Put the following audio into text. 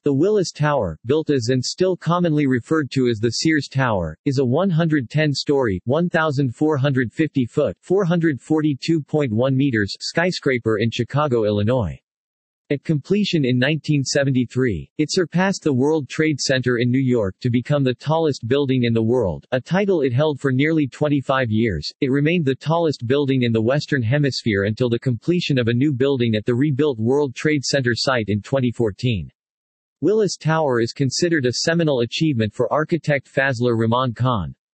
The Willis Tower, built as and still commonly referred to as the Sears Tower, is a 110-story, 1,450-foot (442.1 meters) skyscraper in Chicago, Illinois. At completion in 1973, it surpassed the World Trade Center in New York to become the tallest building in the world, a title it held for nearly 25 years. It remained the tallest building in the Western Hemisphere until the completion of a new building at the rebuilt World Trade Center site in 2014. Willis Tower is considered a seminal achievement for architect Fazlur Rahman Khan.